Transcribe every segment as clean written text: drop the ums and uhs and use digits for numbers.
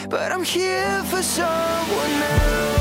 but I'm here for someone else.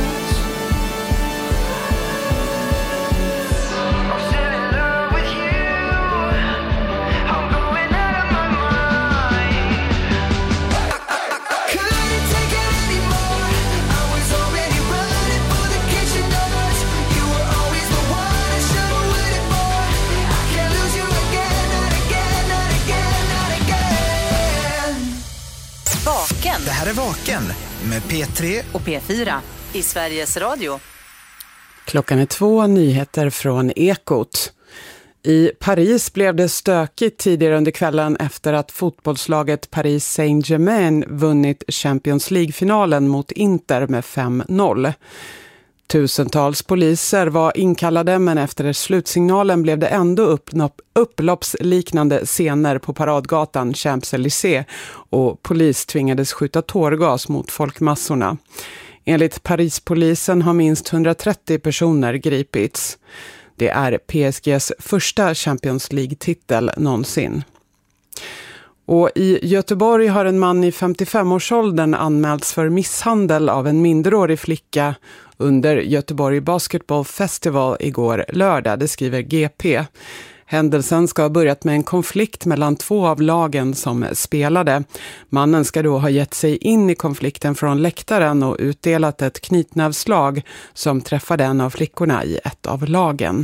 Det här är Vaken med P3 och P4 i Sveriges Radio. Klockan är 2, nyheter från Ekot. I Paris blev det stökigt tidigare under kvällen efter att fotbollslaget Paris Saint-Germain vunnit Champions League-finalen mot Inter med 5-0. Tusentals poliser var inkallade, men efter slutsignalen blev det ändå upploppsliknande scener på paradgatan Champs-Élysées och polis tvingades skjuta tårgas mot folkmassorna. Enligt Parispolisen har minst 130 personer gripits. Det är PSGs första Champions League-titel någonsin. Och i Göteborg har en man i 55-årsåldern anmälts för misshandel av en minderårig flicka under Göteborg Basketball Festival igår lördag, det skriver GP. Händelsen ska ha börjat med en konflikt mellan två av lagen som spelade. Mannen ska då ha gett sig in i konflikten från läktaren och utdelat ett knytnävslag som träffade en av flickorna i ett av lagen.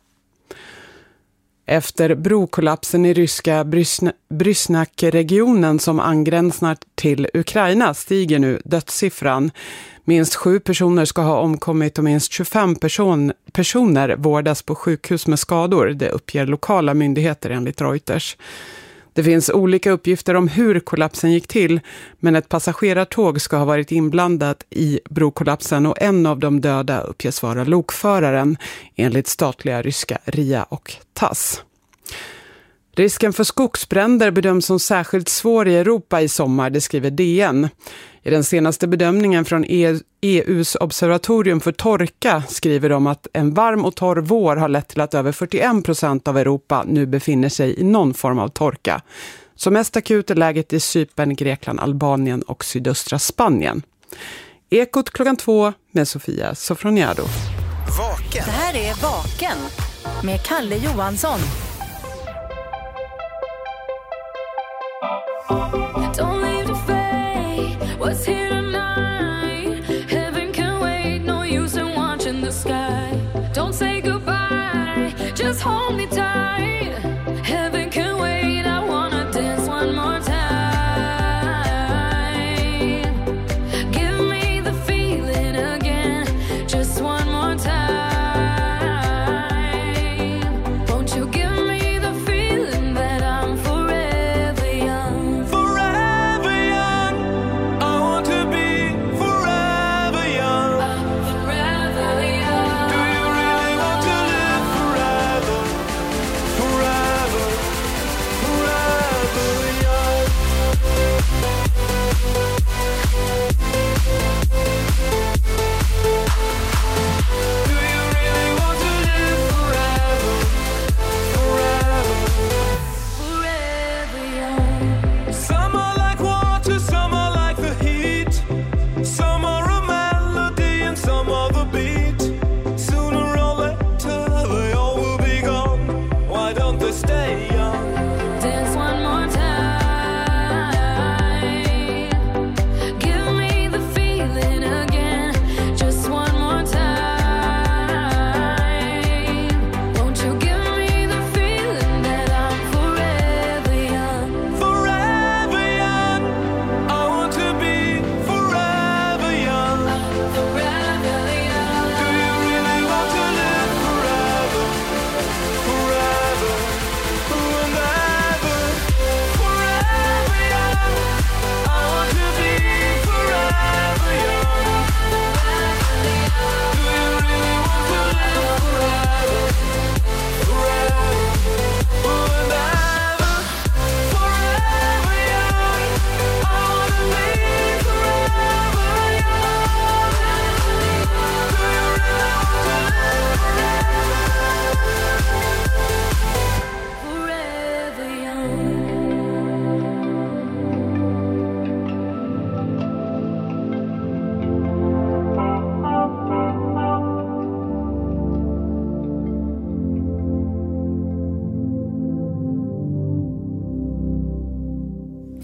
Efter brokollapsen i ryska Brysnak-regionen som angränsar till Ukraina stiger nu dödssiffran. Minst 7 personer ska ha omkommit och minst 25 personer vårdas på sjukhus med skador. Det uppger lokala myndigheter enligt Reuters. Det finns olika uppgifter om hur kollapsen gick till, men ett passagerartåg ska ha varit inblandat i brokollapsen och en av de döda uppges vara lokföraren, enligt statliga ryska RIA och TASS. Risken för skogsbränder bedöms som särskilt svår i Europa i sommar, det skriver DN. I den senaste bedömningen från EUs observatorium för torka skriver de att en varm och torr vår har lett till att över 41% av Europa nu befinner sig i någon form av torka. Som mest akut är läget i Cypern, Grekland, Albanien och sydöstra Spanien. Ekot klockan 2 med Sofia Sofroniado. Vaken. Det här är Vaken med Kalle Johansson. Don't leave the fate, what's here tonight? Heaven can wait, no use in watching the sky. Don't say goodbye, just hold me tight. Heaven can wait, I wanna dance one more time. Give me the feeling again, just one more time. Won't you give me the feeling that I'm forever young? Forever young, I want to be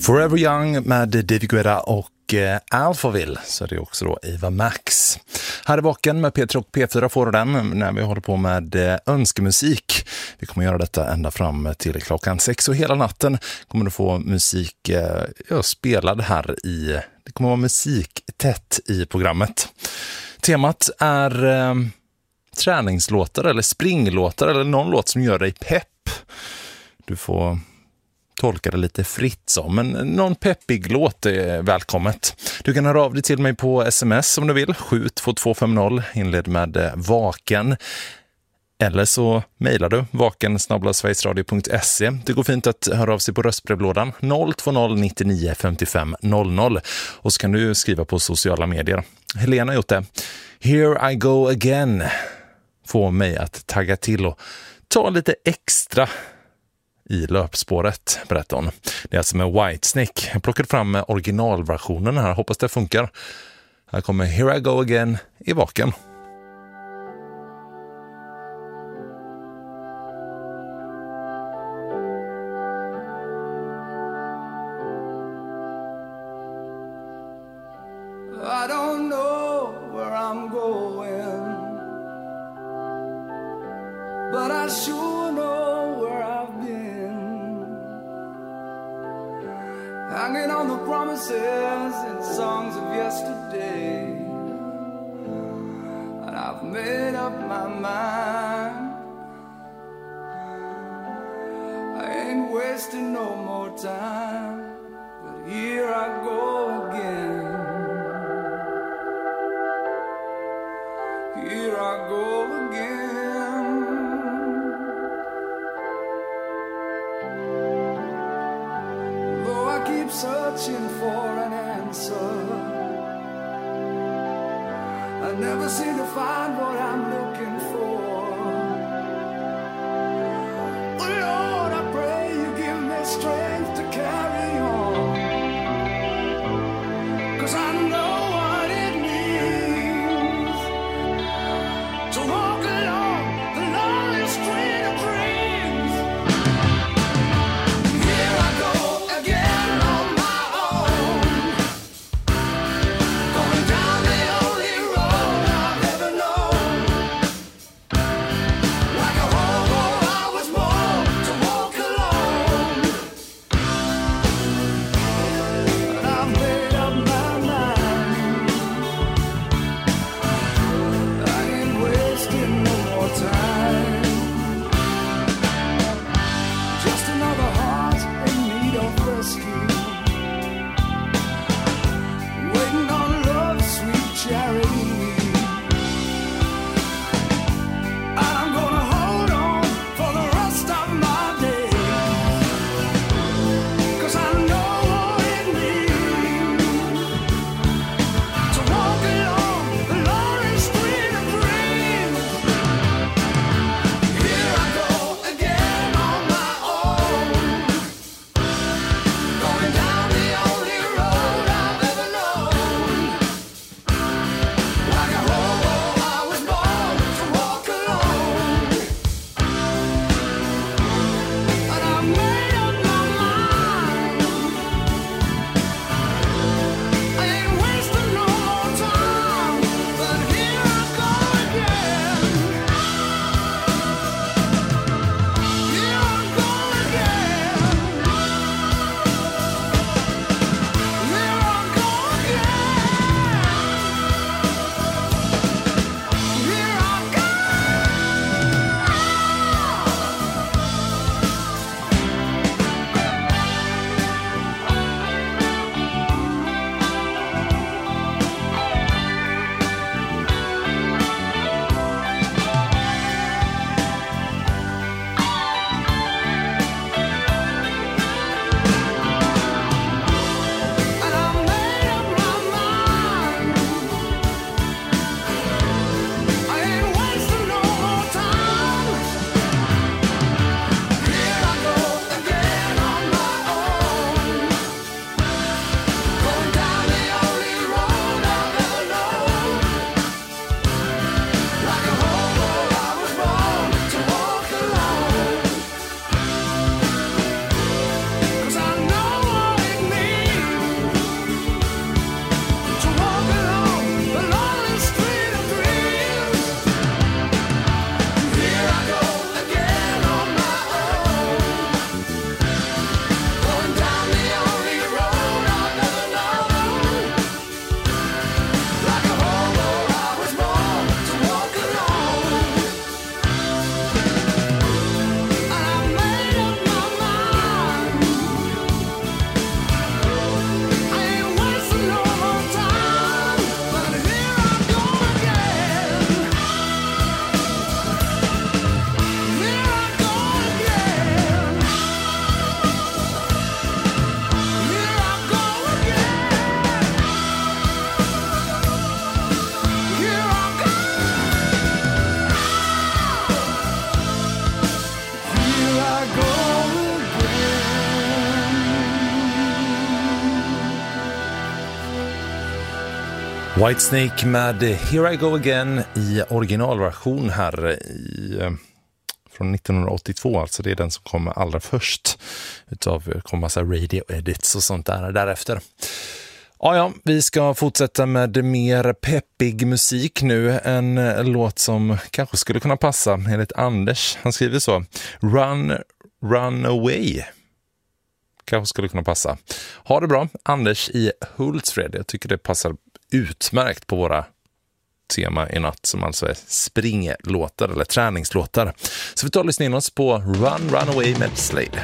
Forever Young med David Guetta och Alphaville, så är det också då Eva Max. Här är Vaken med Peter och P4 får den när vi håller på med önskemusik. Vi kommer göra detta ända fram till klockan 6 och hela natten kommer du få musik spelad här i. Det kommer vara musik tätt i programmet. Temat är träningslåtar eller springlåtar eller någon låt som gör dig pepp. Du får tolka det lite fritt så, men någon peppig låt är välkommet. Du kan höra av dig till mig på sms om du vill, 72250, inled med vaken. Eller så mejlar du vaken@sverigesradio.se. Det går fint att höra av sig på röstbrevlådan 020 99 55 00. Och så kan du skriva på sociala medier. Helena har gjort det. Here I go again. Får mig att tagga till och ta lite extra i löpspåret, berättar hon. Det är alltså med Whitesnake. Jag plockade fram originalversionen här. Hoppas det funkar. Här kommer Here I go again i Vaken. I don't know where I'm going, but I sure know where I've been. Hanging on the promises and songs of yesterday, and I've made up my mind. I ain't wasting no more time, but here I go again. Here I go again. Though I keep searching for an answer, I never seem to find what I'm looking for. Oh Lord, I pray you give me strength to carry on, 'cause I know what it means to walk along the lonely street of dreams. Here I go again on my own, going down the only road I've ever known. Whitesnake med Here I Go Again i originalversion här från 1982, alltså det är den som kommer allra först utav kom massa radio edits och sånt där därefter. Ja, vi ska fortsätta med mer peppig musik nu. En låt som kanske skulle kunna passa enligt Anders. Han skriver så: Run Away. Kanske skulle kunna passa. Ha det bra, Anders i Hultsfred. Jag tycker det passar utmärkt på våra tema i natt, som alltså är springlåtar eller träningslåtar. Så vi tar och lyssnar in oss på Run Away med Slade.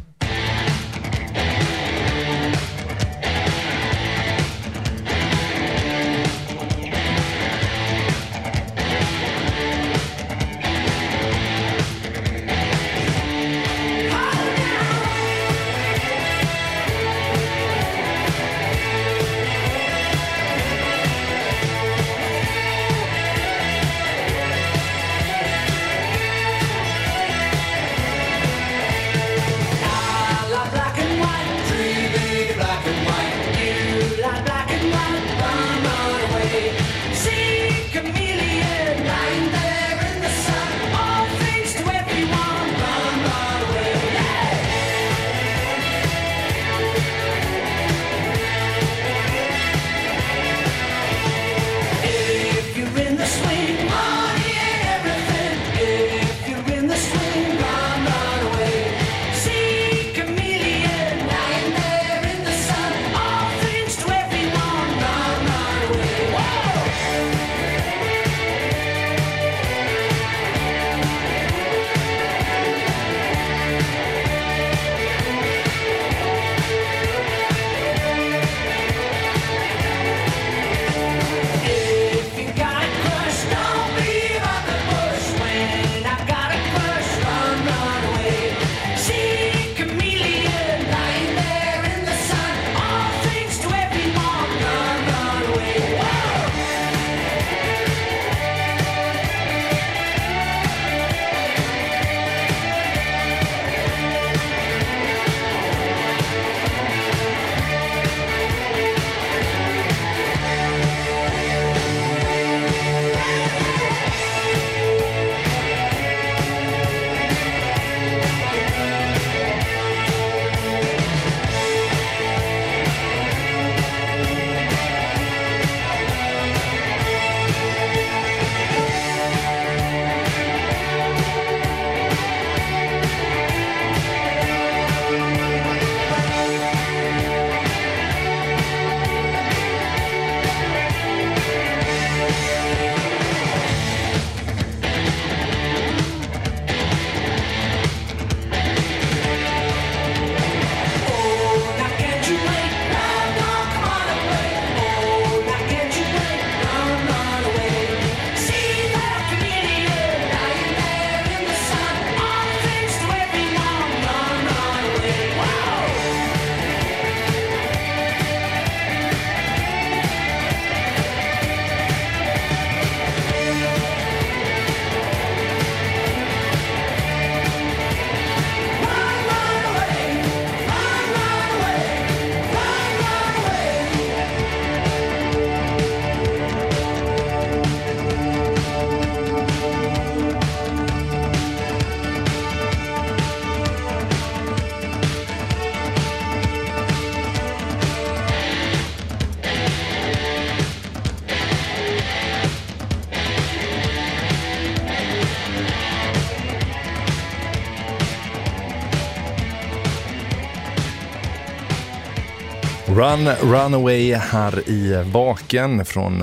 Run Away här i Vaken från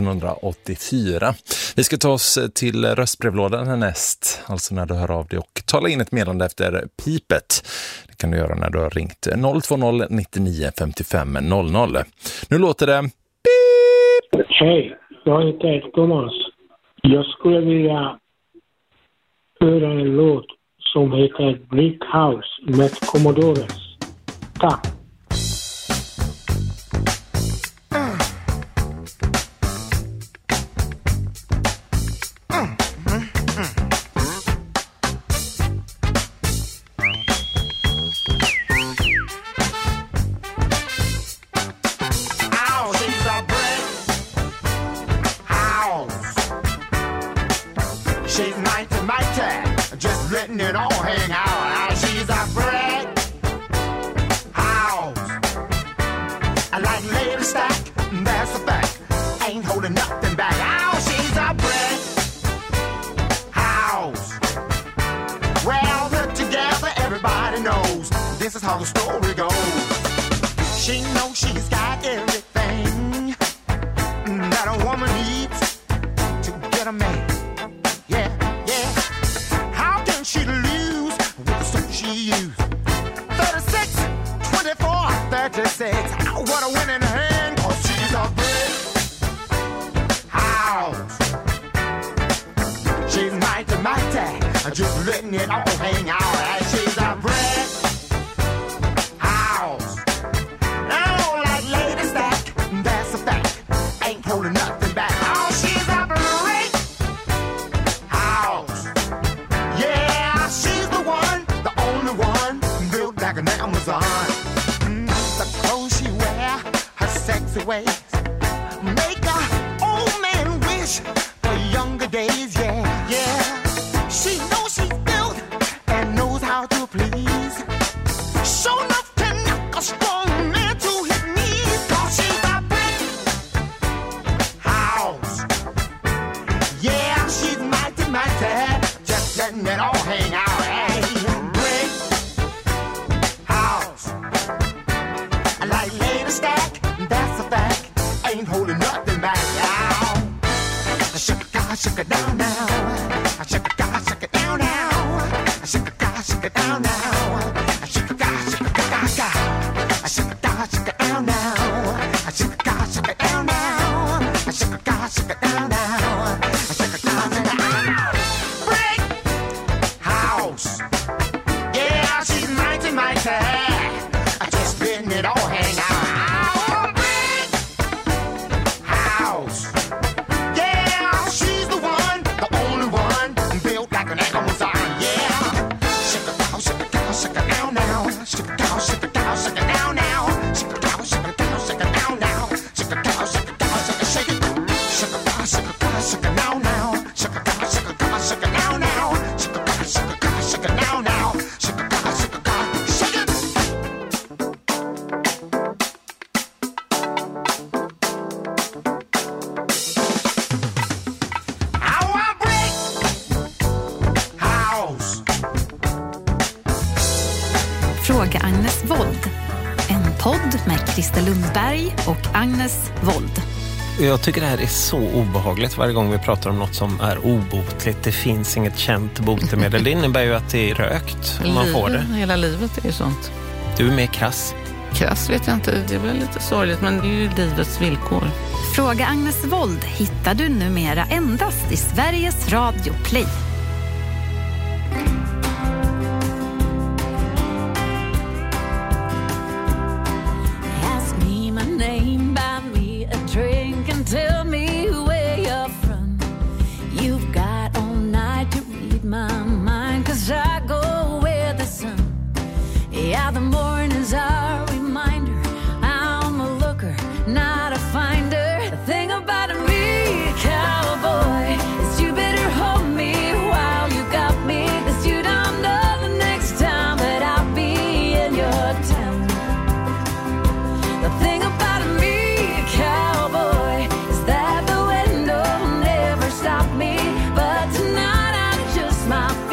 1984. Vi ska ta oss till röstbrevlådan härnäst, alltså när du hör av dig och tala in ett meddelande efter pipet. Det kan du göra när du har ringt 020 99 55 00. Nu låter det pip! Hej, jag heter Thomas. Jag skulle vilja höra en låt som heter Brick House med Commodores. Tack! She's mighty, just letting it all hang out. She's a brick house. I like Lady Stack, that's a fact. Ain't holding nothing back. Oh, she's a brick house. Well, put together, everybody knows this is how the story goes. She knows she's got everything that a woman needs to get a man. Yeah, yeah. How can she lose with the suit she used? 36, 24, 36. What a winning hand, 'cause she's a brick house. She's mighty, just letting it all hang out. She's a brick house. Oh, like Lady Stack, that's a fact. Ain't holding nothing back. Oh, she's a brick house. Yeah, she's the one, the only one, built like an Amazon. The clothes she wear, her sexy ways, make a old man wish for younger days. Yeah, yeah. She knows she's built and knows how to please. Show enough to knock a strong man to his knees. 'Cause she's a brick house. Yeah, she's mighty, just letting it all hang out. Hey, brick house. I like Lady Stack, that's a fact. Ain't holding nothing back now. Shake it down now. Shake it down now. Shake it down now. Shake it down now. Shake it down now. Shake it down now. Shake it down now. Brick house. Yeah, she's mighty. Just letting it all hang out. Brick house. Yeah, she's the one, the only one, built like an Amazon. Yeah. Shake it down, shake it down, shake it down now. Shake it down, shake it down, shake it down now. Shake it down, shake it down, shake it down now. Shake it down, shake it down, shake it, shake it. Shake it down, shake it down, shake it down now. Shake it down, shake it down, shake it down now. Shake it down, shake it down, shake it down now. Shake it down, shake it down, shake it. Fråga Agnes Wold. En podd med Christer Lundberg och Agnes Wold. Jag tycker det här är så obehagligt varje gång vi pratar om något som är obotligt. Det finns inget känt botemedel. Det innebär ju att det är rökt om man får det. Hela livet är ju sånt. Du är mer krass. Krass vet jag inte, det är väl lite sorgligt, men det är ju livets villkor. Fråga Agnes Wold hittar du numera endast i Sveriges Radio Play. Ask me my name, buy me a drink and tell me where you're from. You've got all night to read my mind, 'cause I go where the sun. Yeah, the morning's our reminder. I'm a looker, not a finder. The thing about me, cowboy, is you better hold me while you got me, 'cause you don't know the next time that I'll be in your town. The thing about me, cowboy, is that the window never stopped me, but tonight I'm just my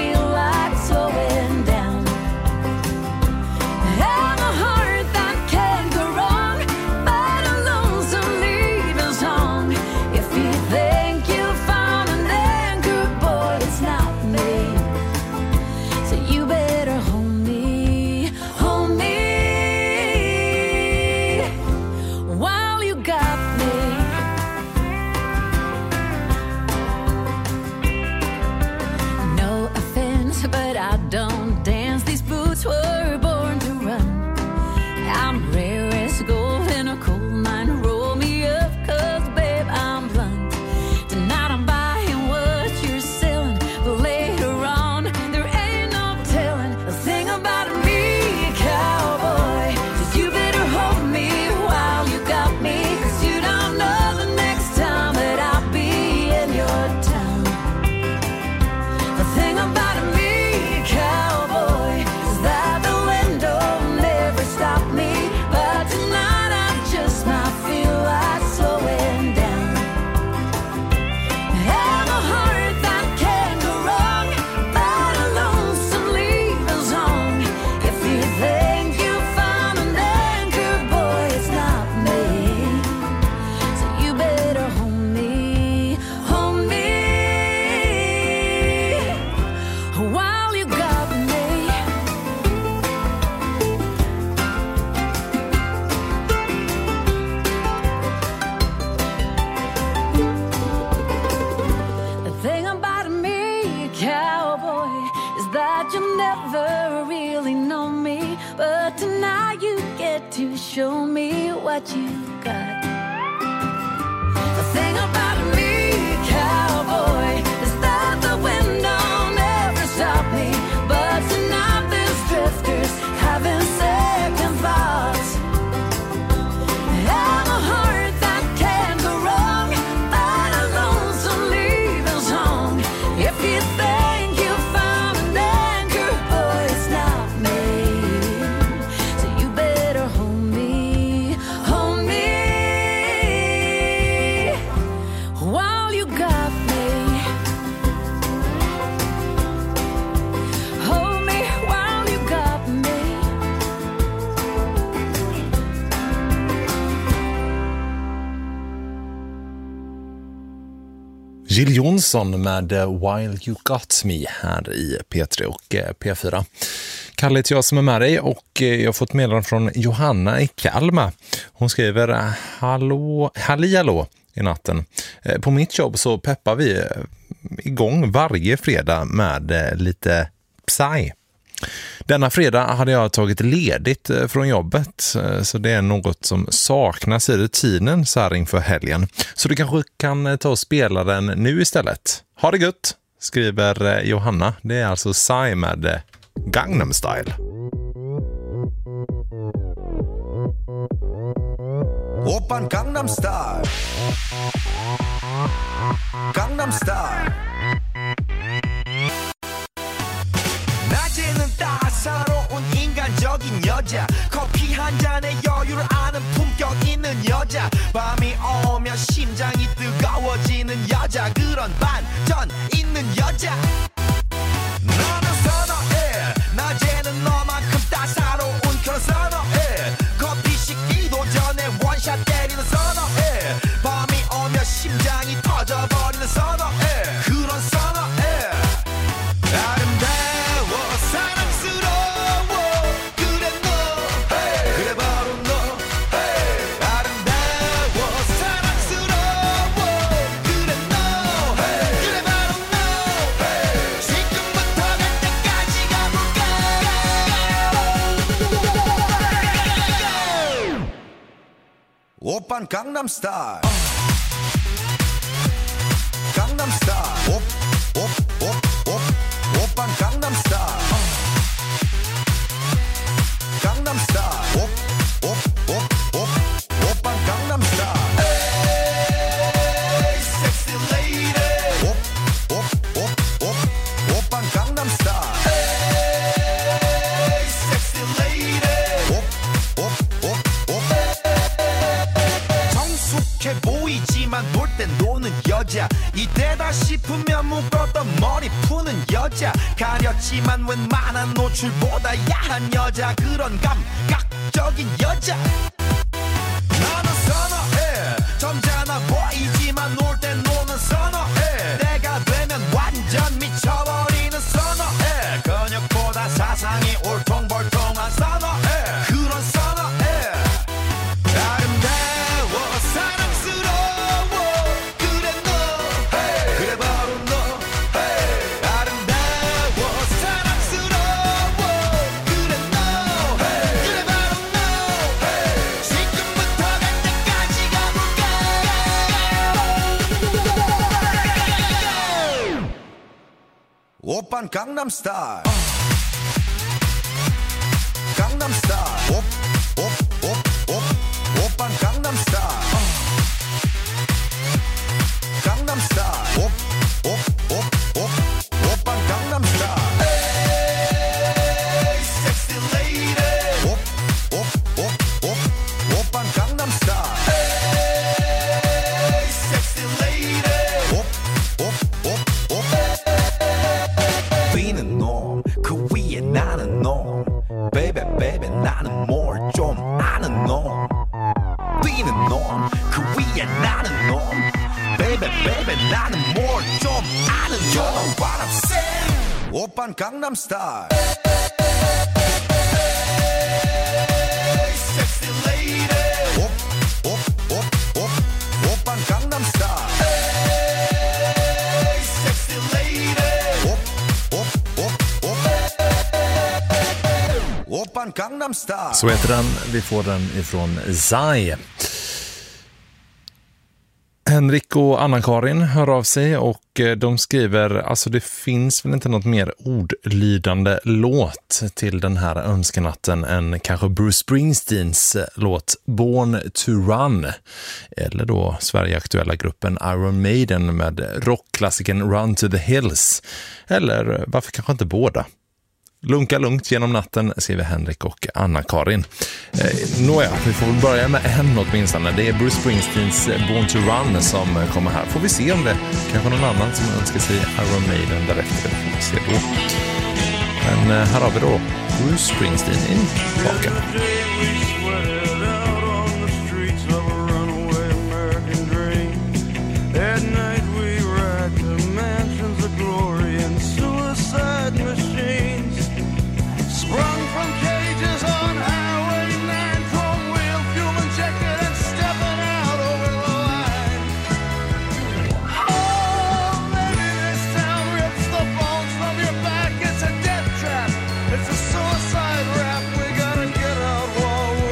Show me what you got. The thing about me, cowboy, is that the wind don't ever stop me. But tonight there's drifters having second thoughts. And a heart that can go wrong, but a lonesome leaving song. If you think you found an anchor, boy, it's not me. So you better hold me, while you got me. Hold me while you got me. Jill Johnson med While You Got Me här i P3 och P4. Kalle heter jag som är med dig och jag har fått meddelande från Johanna i Kalmar. Hon skriver hallå i natten. På mitt jobb så peppar vi igång varje fredag med lite Psy. Denna fredag hade jag tagit ledigt från jobbet, så det är något som saknas i rutinen så här inför helgen. Så du kanske kan ta och spela den nu istället. Ha det gött, skriver Johanna. Det är alltså Psy med Gangnam Style. Oppan Gangnam Style. Gangnam Style. 낮에는 따사로운 인간적인 여자 커피 한 잔에 여유를 아는 품격 있는 여자 밤이 오면 심장이 뜨거워지는 여자 그런 반전 있는 여자 너는 선호해 낮에는 너만큼 따사로운 그런 선호해 커피 식기도 전에 원샷 때리는 선호해 밤이 오면 심장이 터져버리는 선호해 그런 선호해 아름다워 사랑스러워 그래 너 hey. 그래 바로 너 hey. 아름다워 사랑스러워 그래 너 hey. 그래 바로 너 hey. 지금부터 갈 때까지 가볼까 오빤 강남 스타일 강남 스타일 오빤 강남 스타일 강남 스타일 오빤 강남 스타일 에이 섹시 레이디 오빤 강남 스타일 에이 섹시 레이디 성숙해 보이지만 놀 땐 노는 여자 이때다 싶으면 묶었던 머리 푸는 여자 가렸지만 웬만한 노출보다 야한 여자 그런 감각적인 여자 나는 선호해 점잖아 보이지만 놀 땐 노는 선호해 내가 되면 완전 미쳐버리는 선호해 근육보다 사상이 올통벌통한 선호해 그런 선호해 아름다워 사랑스러워 그래 너 hey. 그래 바로 너 hey. 아름다워 사랑스러워 그래 너 hey. 그래 바로 너 hey. 지금부터 갈 때까지 가볼까 오빤 강남 스타일 강남 스타일 오빤 강남 스타일 강남 스타일 오빤 강남 what I'm saying. 오빤 강남 스타일. Sexy lady. 오빤 강남 스타일. Sexy lady. 오빤 강남 스타일. Så heter den. Vi får den ifrån Zai. Henrik och Anna-Karin hör av sig och de skriver, alltså det finns väl inte något mer ordlydande låt till den här önskenatten än kanske Bruce Springsteens låt Born to Run, eller då Sverige-aktuella gruppen Iron Maiden med rockklassikern Run to the Hills, eller varför kanske inte båda. Lunka lugnt genom natten, skriver Henrik och Anna-Karin. Nåja, vi får väl börja med en åtminstone. Det är Bruce Springsteens Born to Run som kommer här. Får vi se om det kanske någon annan som önskar sig Iron Maiden därefter. Det får vi se då. Men här har vi då Bruce Springsteen i baken. It's a suicide rap, we gotta get out while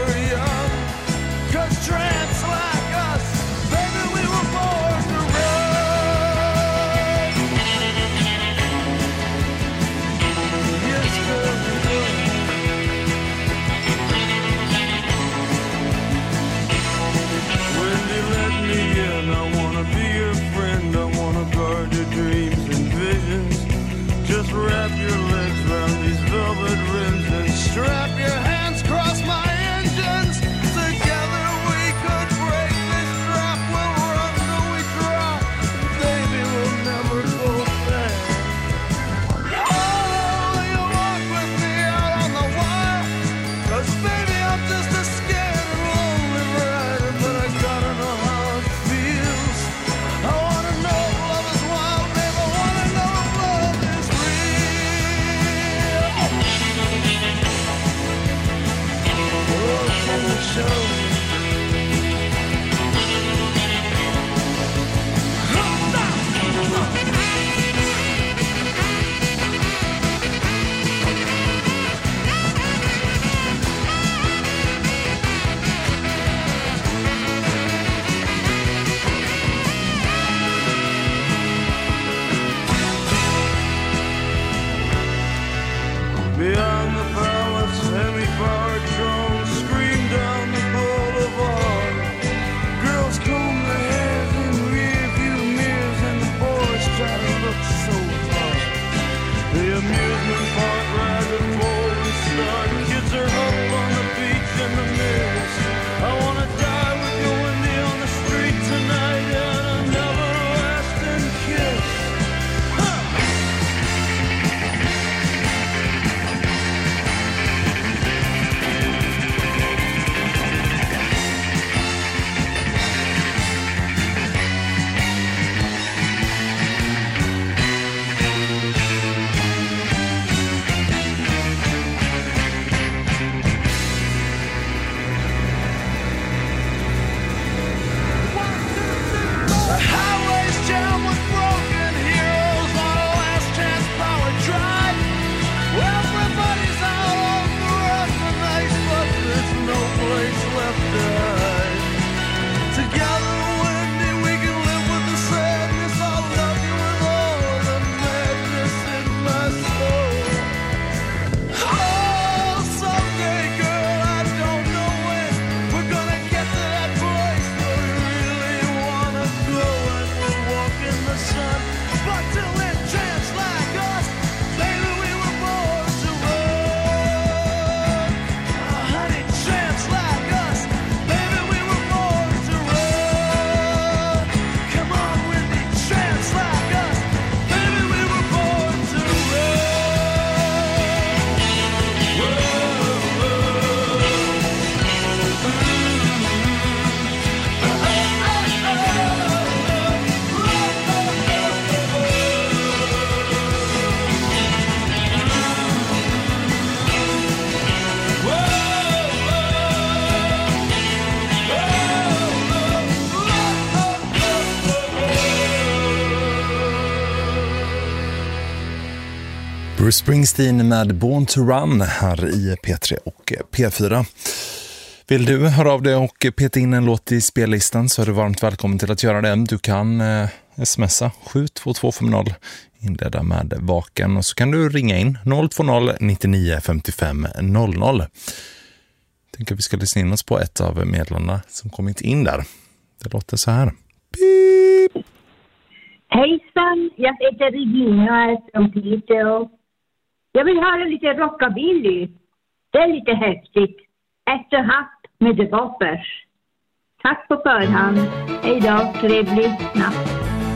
Bruce Springsteen med Born to Run här i P3 och P4. Vill du höra av dig och peta in en låt i spellistan så är du varmt välkommen till att göra det. Du kan smsa 72250, inleda med Vaken, och så kan du ringa in 020 99 55 00. Tänker vi ska lyssna in oss på ett av medlarna som kommit in där. Det låter så här. Beep. Hejsan, jag heter Regina från Piteå. Jag vill höra lite rockabilly. Det är lite häftigt. Efter hatt med The Boppers. Tack på förhand. Hej då, trevlig natt.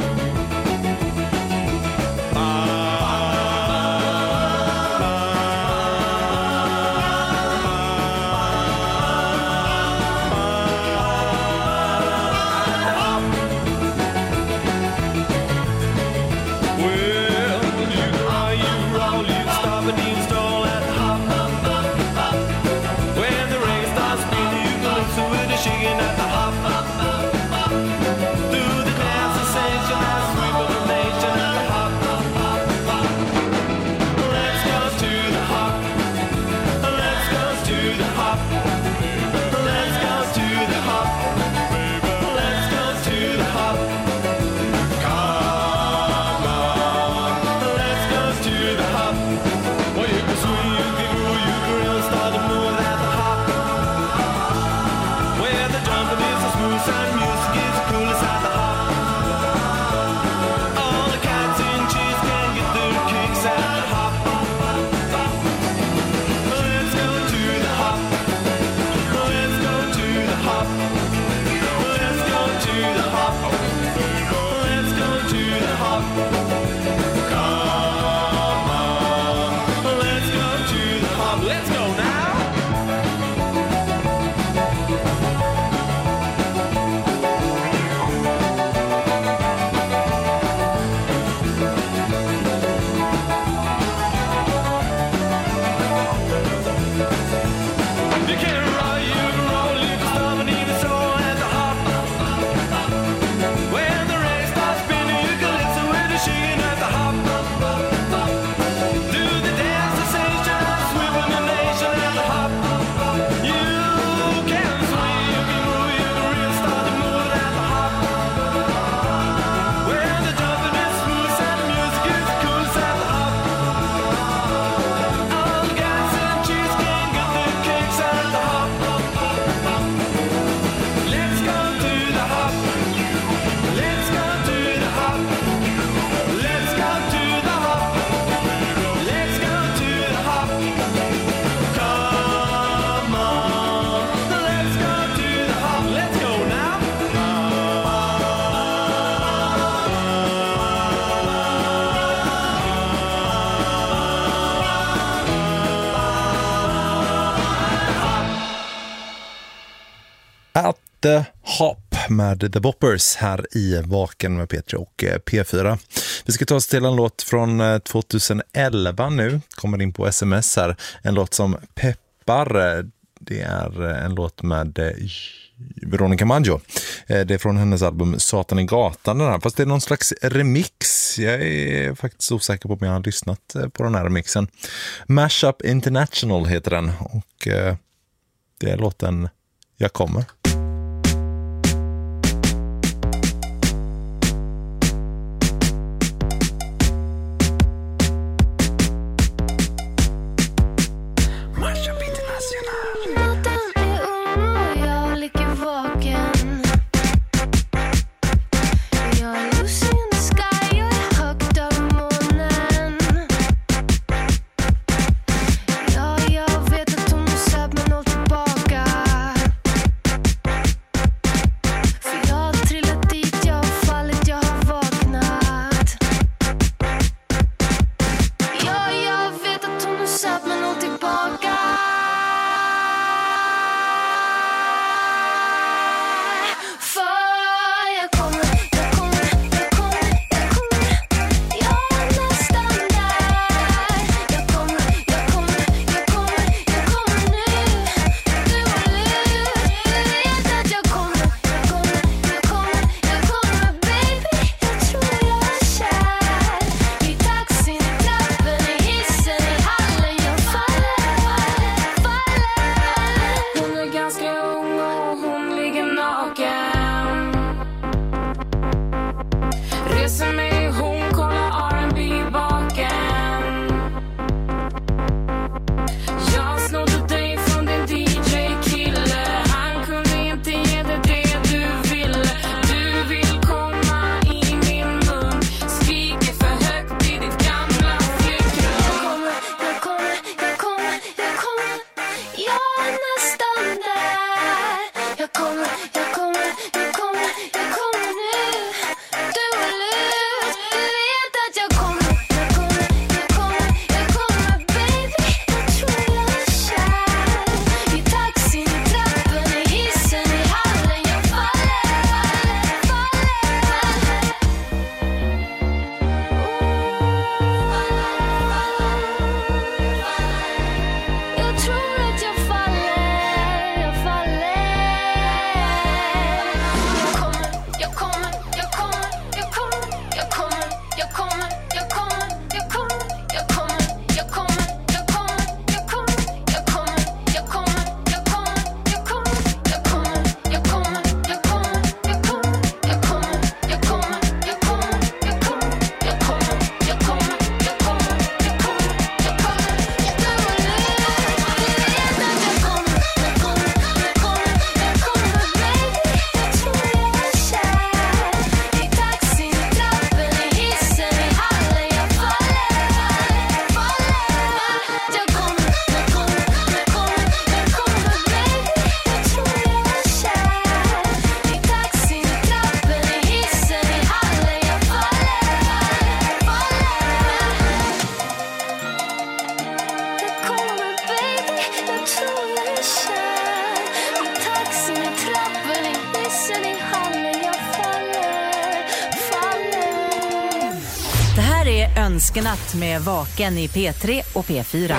At the Hop med The Boppers här i Vaken med P3 och P4. Vi ska ta oss till en låt från 2011 nu. Kommer in på sms här. En låt som peppar. Det är en låt med Veronica Maggio. Det är från hennes album Satan i gatan den här. Fast det är någon slags remix. Jag är faktiskt osäker på om jag har lyssnat på den här remixen. Mashup International heter den. Och det är låten Jag kommer. Önskenatt med Vaken i P3 och P4.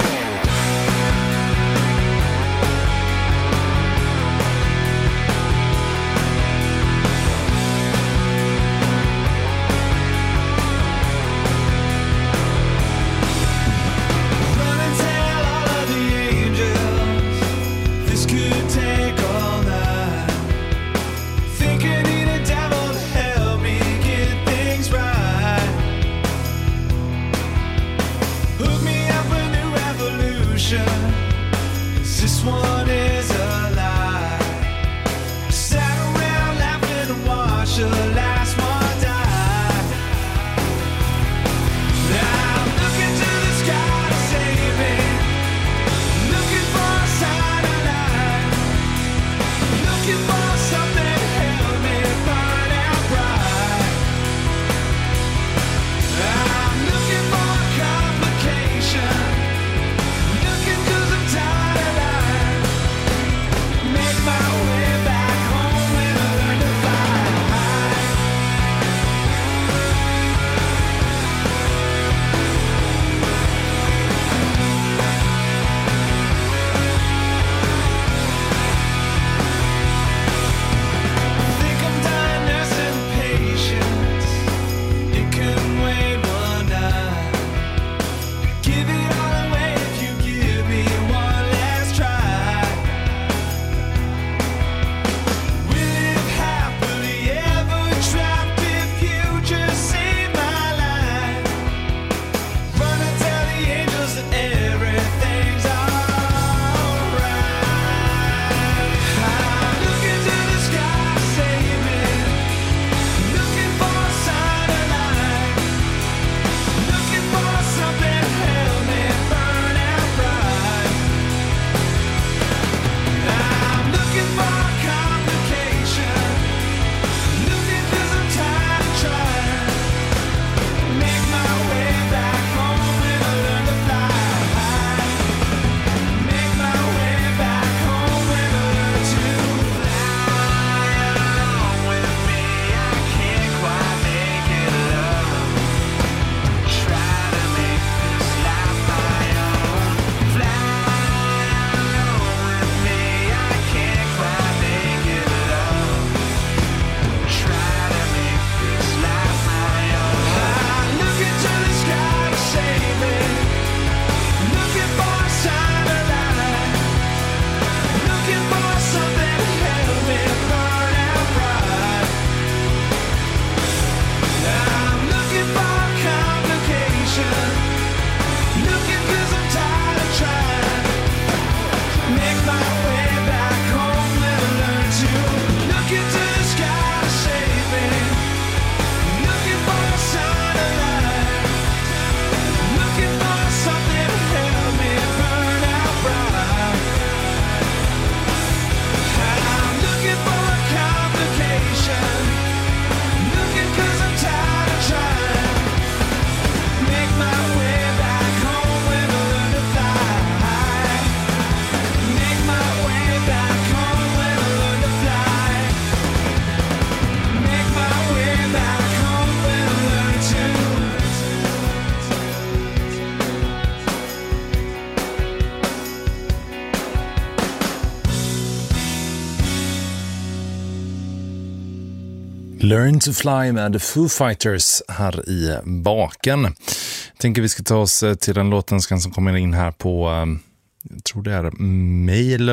Learn to Fly med The Foo Fighters här i Vaken. Jag tänker vi ska ta oss till den låtenskan som kommer in här på, jag tror det är mejl,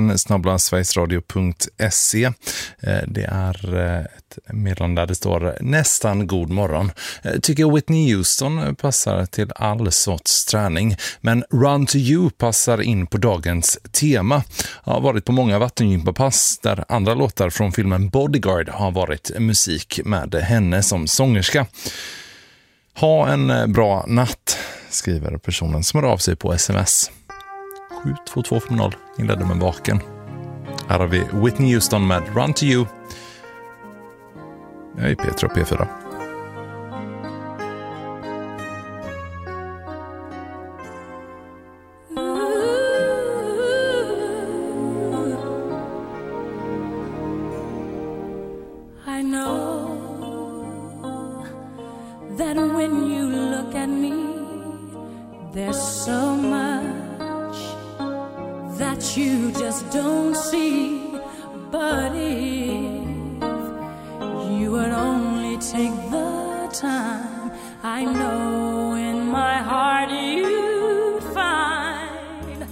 vaken@sverigesradio.se. Det är ett meddelande där det står nästan god morgon. Tycker Whitney Houston passar till all sorts träning, men Run to You passar in på dagens tema. Jag har varit på många vattengympapass där andra låtar från filmen Bodyguard har varit musik med henne som sångerska. Ha en bra natt, skriver personen som hör av sig på sms. 72250 inledde med Vaken. Här har vi Whitney Houston med Run to You. Jag är P3 och P4. I know that when you look at me There's so much that you just don't see. But if you would only take the time, I know in my heart you'd find.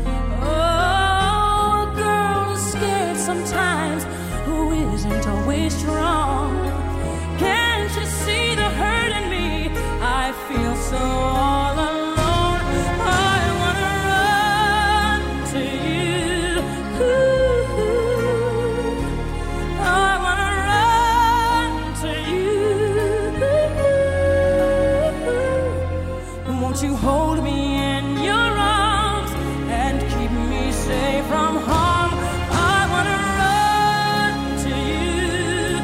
Oh, a girl is scared sometimes who isn't always strong. Can't you see the hurt in me? I feel so all alone. I wanna run to you. I wanna run to you. Won't you hold me in your arms and keep me safe from harm? I wanna run to you.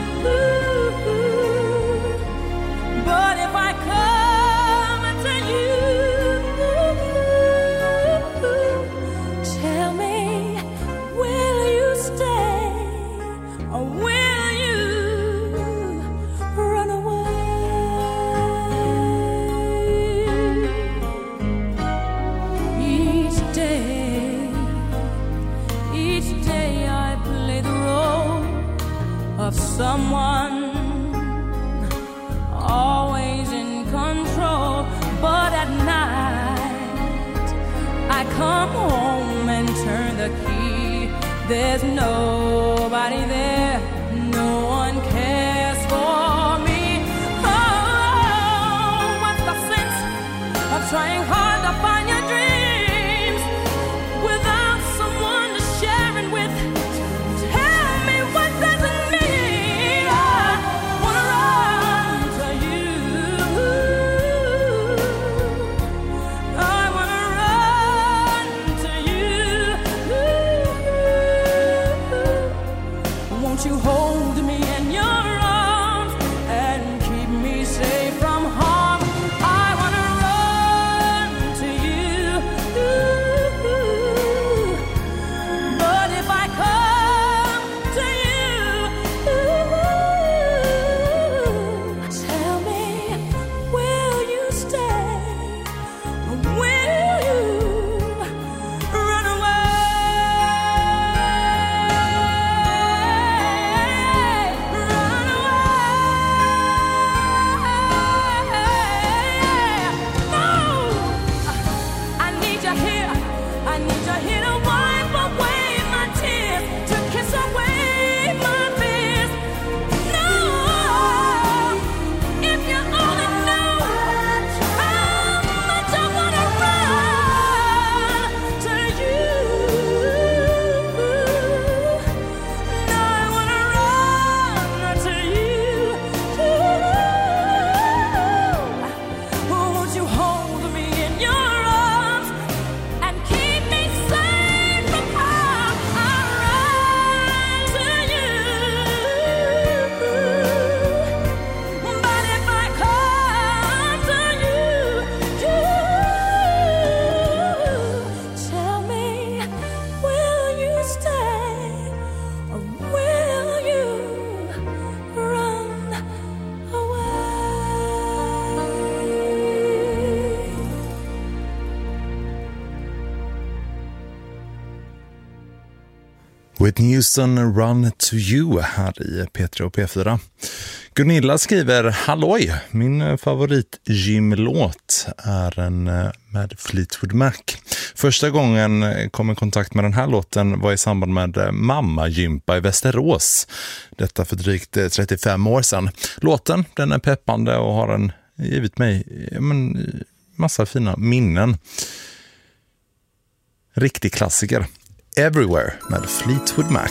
But if I come to you, tell me, will you stay or will you run away? Each day I play the role of someone always in control, but at night I come home and turn the key. There's nobody there, no one cares for me. Oh, what's the sense of trying hard to find your dreams without someone to share it with? Tell me, what does it mean? I wanna run to you. I wanna run to you. Won't you hold me in your arms and keep me safe from harm? I wanna run to you. But if I come to you, tell me, will you stay or will you run away? Run away. No, I need you here. I need you here to wipe away my tears, to kiss away my fears. No, if you only knew how much I wanna run to you. No, I wanna run to you. Won't you hold me in your arms and keep me safe from harm? I'll run to you. But if I come to you, tell me, will you stay or will you run away? Whitney Houston, Run to You här i P3 och P4. Gunilla skriver: halloj, min favorit gymlåt är en med Fleetwood Mac. Första gången jag kom i kontakt med den här låten var i samband med mammagympa i Västerås. Detta för drygt 35 år sedan. Låten, den är peppande och har givit mig massa fina minnen. Riktig klassiker. Everywhere med Fleetwood Mac.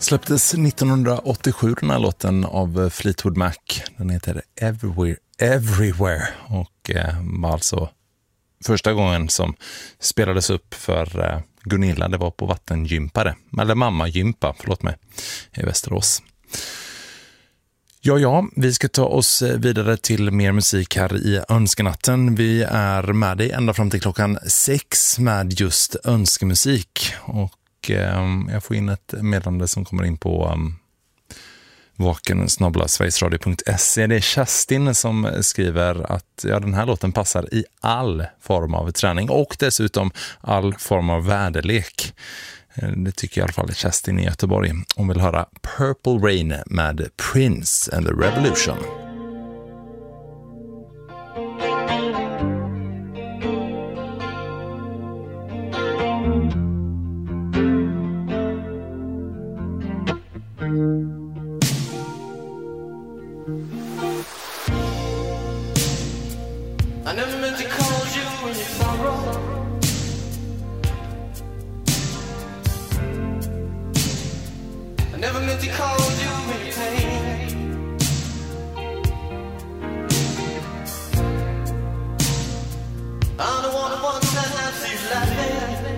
Släpptes 1987 den här låten av Fleetwood Mac. Den heter Everywhere och var alltså första gången som spelades upp för Gunilla. Det var på vattengympare, eller mammagympa, förlåt mig, i Västerås. Ja, vi ska ta oss vidare till mer musik här i Önskenatten. Vi är med dig ända fram till klockan 6 med just önskemusik. Och jag får in ett meddelande som kommer in på vaken@sverigesradio.se. Det är Kerstin som skriver att den här låten passar i all form av träning och dessutom all form av väderlek. Det tycker i alla fall Kerstin i Göteborg. Hon vill höra Purple Rain med Prince and the Revolution. I never meant to call you when you sorrow. I never meant to call you when you pain. I'm the one who wants that I see you laughing.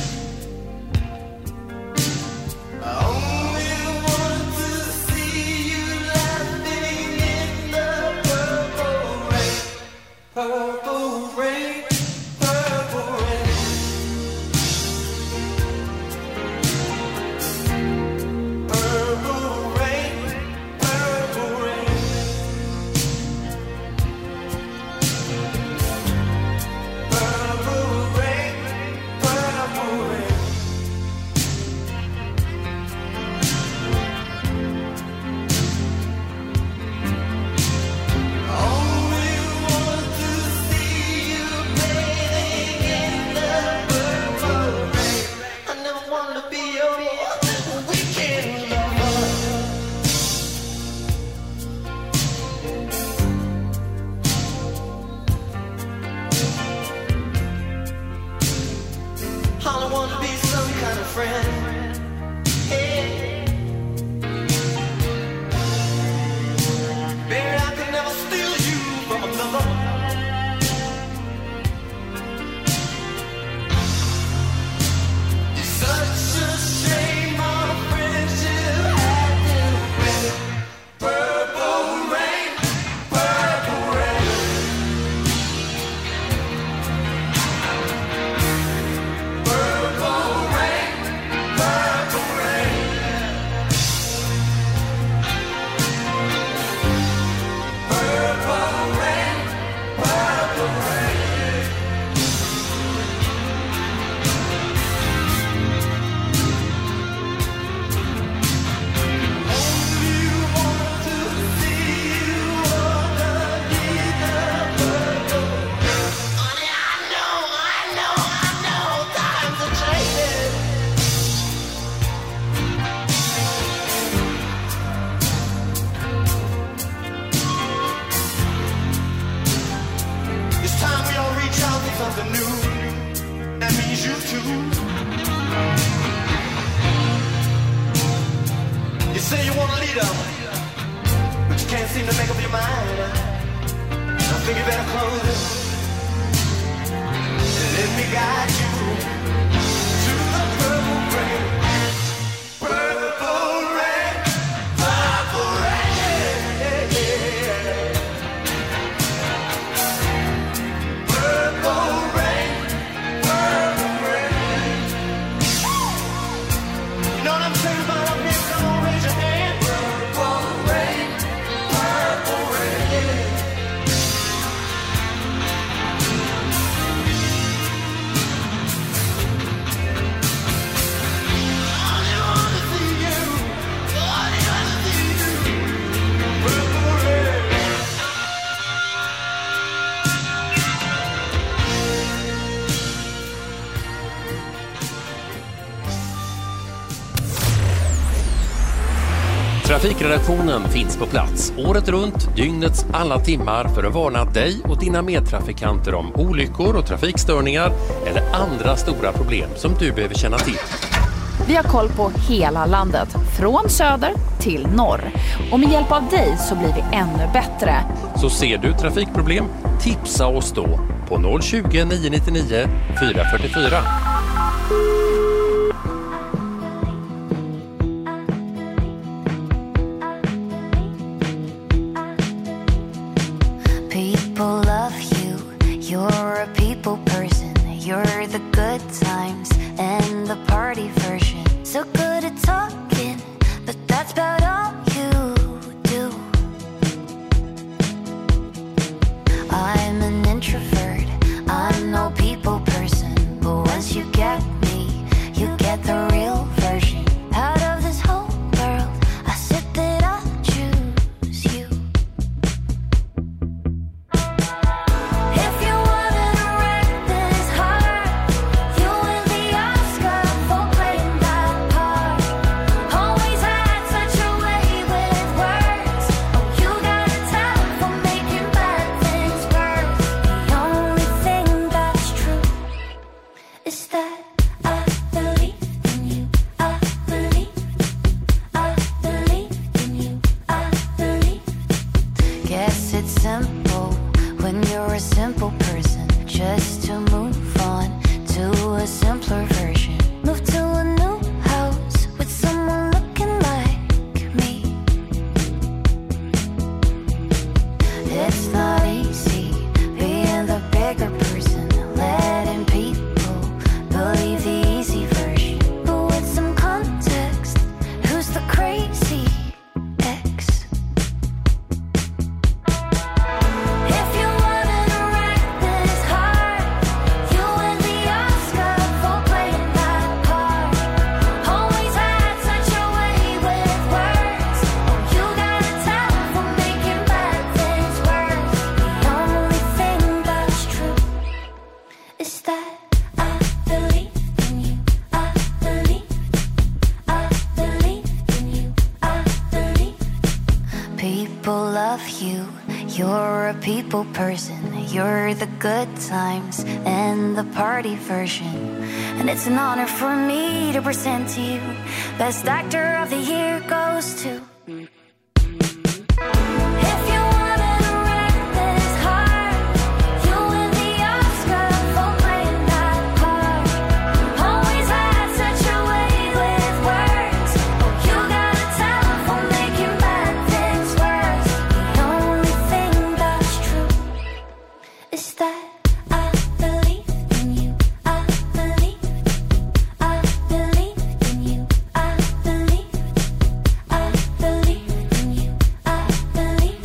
I only want to see you laughing in the purple rain. Purple rain, purple rain. Purple rain, purple rain. Purple rain, purple rain. Only want to see you bathing in the purple rain. I never want to be your weekend lover. I don't want to be some kind of friend. Hey. Baby, I could never steal you from another. It's such a shame our friendship had to end. Purple rain, purple rain. Purple rain, purple rain. Purple rain, purple rain. Only want to see you underneath the purple rain. Honey, I know, times are changing. It's time we all reach out for something new. That means you too. You say you want a leader, but you can't seem to make up your mind. I think you better close it and let me guide you to the purple rain. Purple rain, purple rain. Purple rain, purple rain. You know what I'm saying about up here? Come on, raise your hand. Purple rain, purple rain. I wanna see you. I wanna see you. Purple rain. Trafikredaktionen finns på plats året runt, dygnets alla timmar för att varna dig och dina medtrafikanter om olyckor och trafikstörningar eller andra stora problem som du behöver känna till. Vi har koll på hela landet, från söder till norr. Och med hjälp av dig så blir vi ännu bättre. Så ser du trafikproblem, tipsa oss då på 020 999 444. People love you, you're a people person. You're the good times and the party version. So good at talking, but that's about all you do. I'm an introvert, I'm no people person. But once you get me, you get the real version. Out of this whole world, I said that I choose you. If you wanted to wreck this heart, you win the Oscar for playing that part. Always had such a way with words. Oh, you got a talent for making bad things worse. The only thing that's true is that I believed in you. I believed in you. I believed. Guess it's simple when you're a simple person. Just to move on to a simpler version. Move to a new house with someone looking like me. It's not easy being the bigger person, letting people believe the easy version. But with some context, who's the crazy ex? If you wanted to wreck this heart, you win the Oscar for playing that part. Always had such a way with words. Oh, you got a talent for making bad things worse. The only thing that's true is that I believed in you. I believed in you. I believed. People love you, you're a people person. You're the good times and the party version. And it's an honor for me to present to you. Best actor of the year goes to. If you wanted to wreck this heart, you win the Oscar for playing that part. Always had such a way with words. Oh, you got a talent for making bad things worse. The only thing that's true is that I believed in you. I believed in you. I believed in you. I believed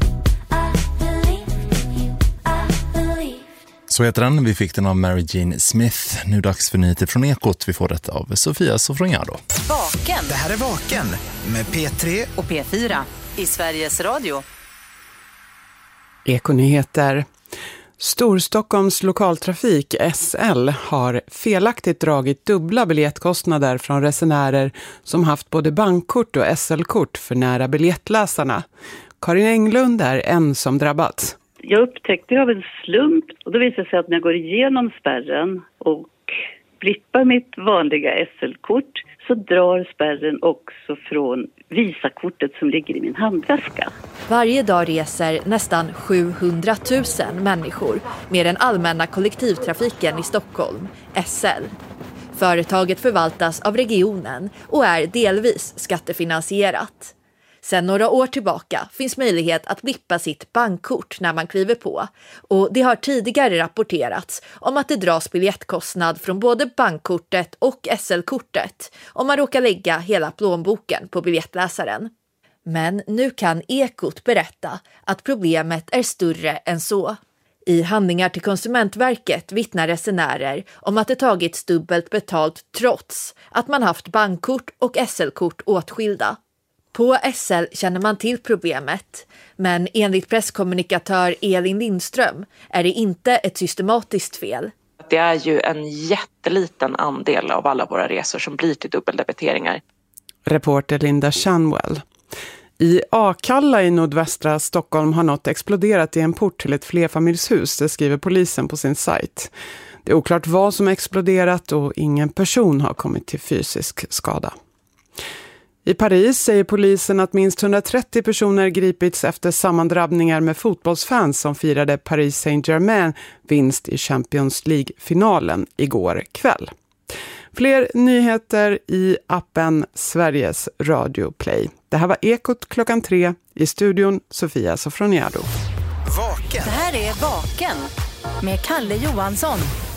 in you. I believed. Så heter den. Vi fick den av Mary Jean Smith. Nu dags för nyheter från Ekot. Vi får detta av Sofia Sofroniado. Vaken. Det här är Vaken med P3 och P4 i Sveriges Radio. Ekonyheter. Storstockholms lokaltrafik SL har felaktigt dragit dubbla biljettkostnader från resenärer som haft både bankkort och SL-kort för nära biljettläsarna. Karin Englund är en som drabbats. Jag upptäckte av en slump och då visade det sig att när jag går igenom spärren och blippar mitt vanliga SL-kort så drar spärren också från Visakortet som ligger i min handväska. Varje dag reser nästan 700 000 människor med den allmänna kollektivtrafiken i Stockholm, SL. Företaget förvaltas av regionen och är delvis skattefinansierat. Sedan några år tillbaka finns möjlighet att blippa sitt bankkort när man kliver på, och det har tidigare rapporterats om att det dras biljettkostnad från både bankkortet och SL-kortet om man råkar lägga hela plånboken på biljettläsaren. Men nu kan Ekot berätta att problemet är större än så. I handlingar till Konsumentverket vittnar resenärer om att det tagits dubbelt betalt trots att man haft bankkort och SL-kort åtskilda. På SL känner man till problemet, men enligt presskommunikatör Elin Lindström är det inte ett systematiskt fel. Det är ju en jätteliten andel av alla våra resor som blir till dubbeldebiteringar. Reporter Linda Shanwell. I Akalla i nordvästra Stockholm har något exploderat i en port till ett flerfamiljshus, det skriver polisen på sin sajt. Det är oklart vad som exploderat och ingen person har kommit till fysisk skada. I Paris säger polisen att minst 130 personer gripits efter sammandrabbningar med fotbollsfans som firade Paris Saint-Germain vinst i Champions League-finalen igår kväll. Fler nyheter i appen Sveriges Radio Play. Det här var Ekot 3:00 i studion Sofia Sofroniado. Vaken. Det här är Vaken med Kalle Johansson.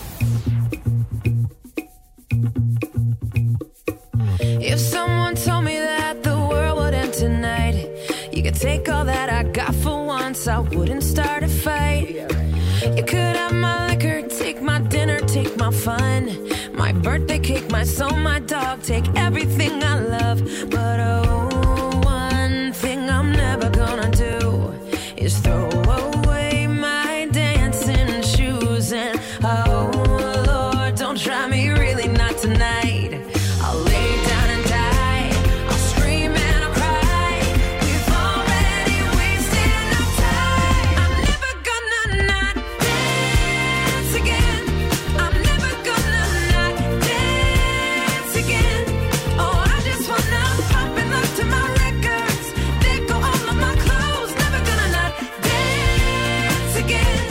If someone told me that the world would end tonight, you could take all that I got for once, I wouldn't start a fight. You could have my liquor, take my dinner, take my fun, my birthday cake, my soul, my dog, take everything I love. But oh, one thing I'm never gonna do is throw away my dancing shoes. And oh Lord, don't try me, really not tonight. I'll lay down and die, I'll scream and I'll cry. We've already wasted enough time. I'm never gonna not dance again. I'm never gonna not dance again. Oh, I just wanna pop and look to my records. They go all of my clothes. Never gonna not dance again.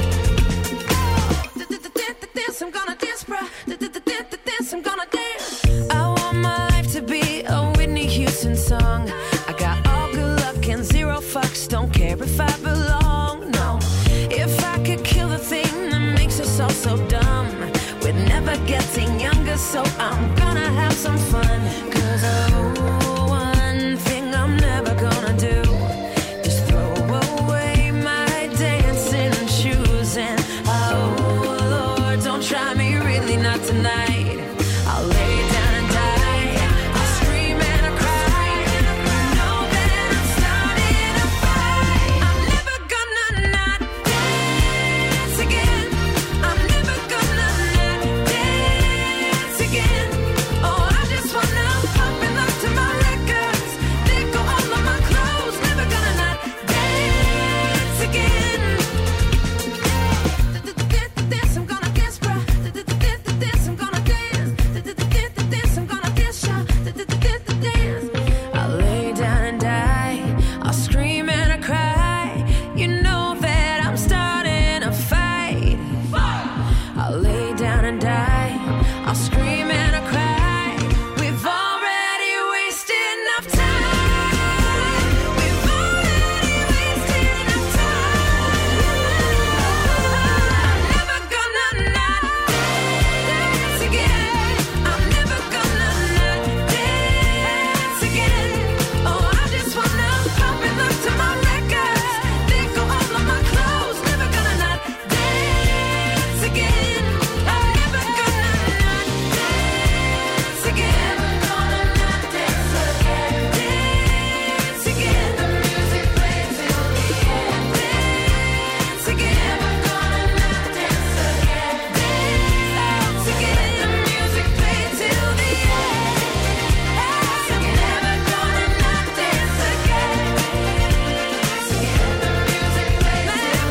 Dance, I'm gonna dance, bruh. Dance, I'm gonna dance. I want my life to be a Whitney Houston song. I got all good luck and zero fucks. Don't care if I belong, no. If I could kill the thing that makes us all so dumb, we're never getting younger, so I'm gonna have some fun. 'Cause oh, one thing I'm never gonna do is throw away my dancing shoes. And oh Lord, don't try me, really not tonight. I'll lay down and die, I'll scream and I'll cry. You know that I'm starting a fight. I'm never gonna not dance again. I'm never gonna not dance again. Oh, I just wanna pop and look to my records. They go all of my clothes. Never gonna not dance again. Dance, I'm gonna dance, bruh. Dance, I'm gonna dance. Dance, I'm gonna dance, dance. I'll lay down and die, I'll scream and I cry. You know that I'm starting a fight. I'll lay down and die, I'll scream and I cry. We've already wasted enough time. We've already wasted enough time. I'm never gonna not dance again. I'm never gonna not dance again. Oh, I just wanna pop and look to my records. They go all of my clothes. Never gonna not dance again. I'm never gonna not dance again. Never gonna not dance again. Dance again. The music plays till the end. Dance again. Never gonna not dance again. Dance again. The music plays till the end. Dance again. Never gonna not dance again. Dance again. The music plays till the end.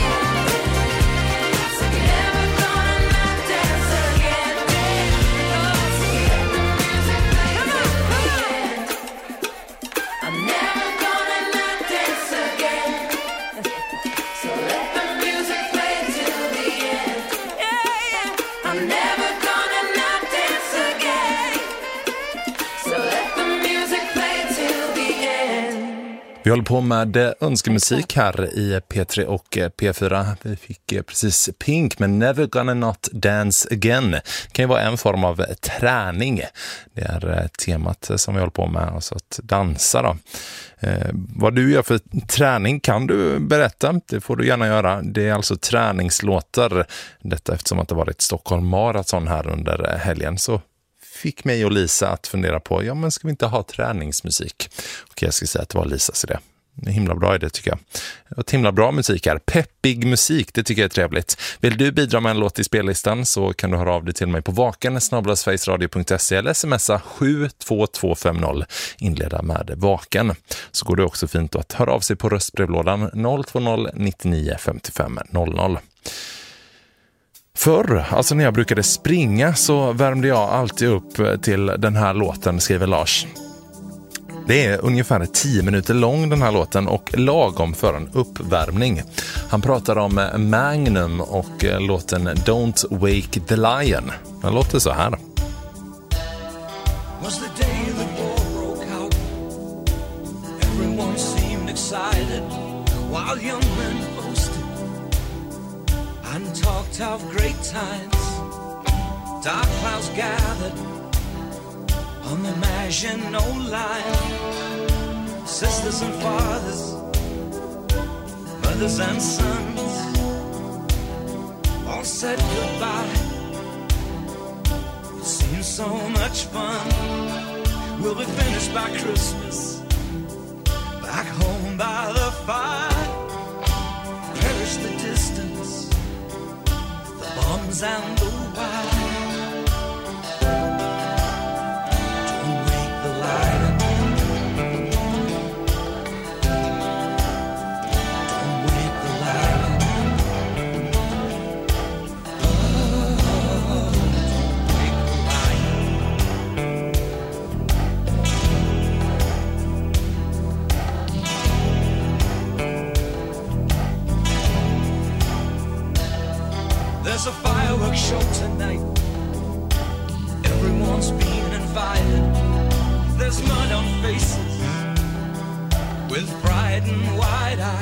Dance again. Never gonna not dance again. Dance again. The music plays till the end. I'm never gonna not dance again. So let the music play till the end. I'm never gonna not dance again. So let the music play till the end. Vi håller på med önskemusik här i P3 och P4. Vi fick precis Pink med Never Gonna Not Dance Again. Det kan ju vara en form av träning. Det är temat som vi håller på med, alltså att dansa då. Vad du gör för träning kan du berätta. Det får du gärna göra. Det är alltså träningslåtar. Detta eftersom att det varit Stockholm Marathon här under helgen, så fick mig och Lisa att fundera på, ja men ska vi inte ha träningsmusik? Och jag ska säga att det var Lisas idé. Himla bra idé tycker jag. Och himla bra musik här. Peppig musik, det tycker jag är trevligt. Vill du bidra med en låt i spellistan så kan du höra av dig till mig på vaken@sverigesradio.se eller smsa 72250. Inleda med Vaken. Så går det också fint att höra av sig på röstbrevlådan 020 99 55 00. Förr, alltså när jag brukade springa, så värmde jag alltid upp till den här låten, skriver Lars. Det är ungefär 10 minuter lång den här låten och lagom för en uppvärmning. Han pratar om Magnum och låten Don't Wake the Lion. Den låter så här. Was the day the war broke out. Everyone seemed excited while young men boasted and talked of great times. Dark clouds gathered on the Maginot Line. Sisters and fathers, mothers and sons, all said goodbye. It seems so much fun. We'll be finished by Christmas, back home by the fire. Perish the distance, the bombs and the wire. Don't wake the lion. Don't wake the lion. There's a fireworks show tonight. Everyone's being invited. There's mud on faces with pride and wide